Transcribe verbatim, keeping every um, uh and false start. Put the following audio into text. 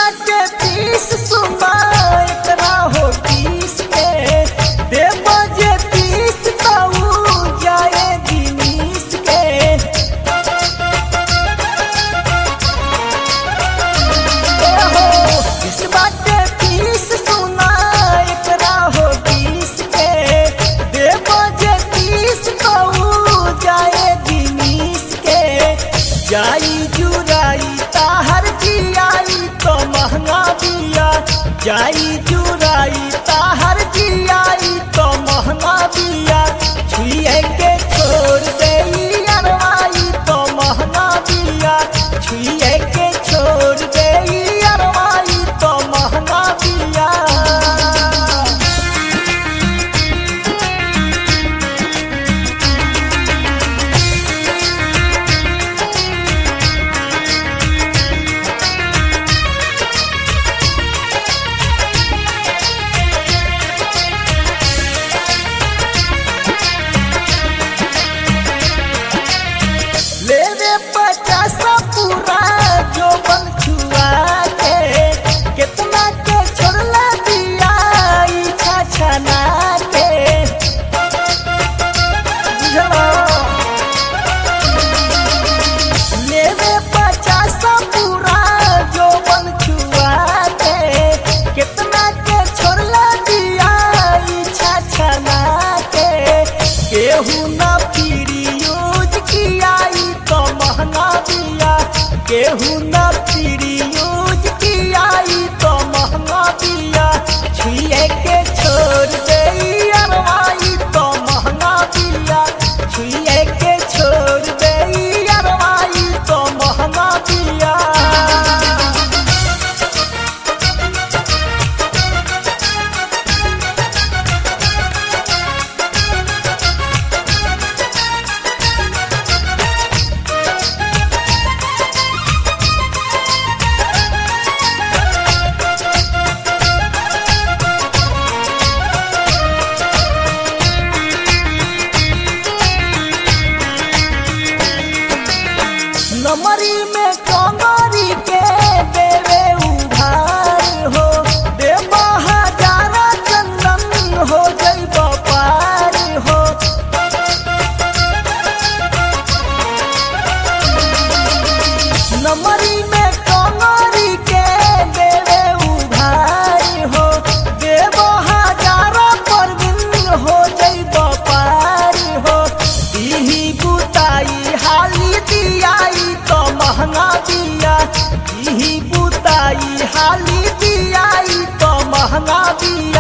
बाटे तीस सुना एकरा हो तीस के दे बजे तीस ताऊ जाए दिनीस के हो इस बाटे तीस सुना एकरा हो तीस के दे बजे तीस ताऊ जाए दिनीस के जाई जुराई ताहर जियाई तो महंगा दिया जाई जुराई ताहर जियाई तो महंगा दिया छुए के छोड़ दे अरवाई तो महंगा दिया छुए के छोड़ दे अरवाई तो महंगा दिया लेवे पचास पूरा जो बन छुआ के कितना के छोड़ला दिया इच्छा छना के लेवे पचास पूरा जो बन छुआ के कितना के छोड़ला दिया इच्छा छना के केहू ना फिरी यूज किया तो महंगा दिया केहू ना फिरी यूज किया तो महंगा दिया छुए के छोड़ दे अरवाई तो महंगा दिया छुए के छोड़ दे अरवाई तो महंगा दिया नमरी में कमरी के देवे उधार हो दे हजारा चंदन हो जई पार हो नमरी में कमरी के देवे उधार हो दे हजारा परवीन हो जई पार हो दीही बुताई हाली दियाई तो महंगा दिया यही बुताई हाली दियाई तो महंगा दिया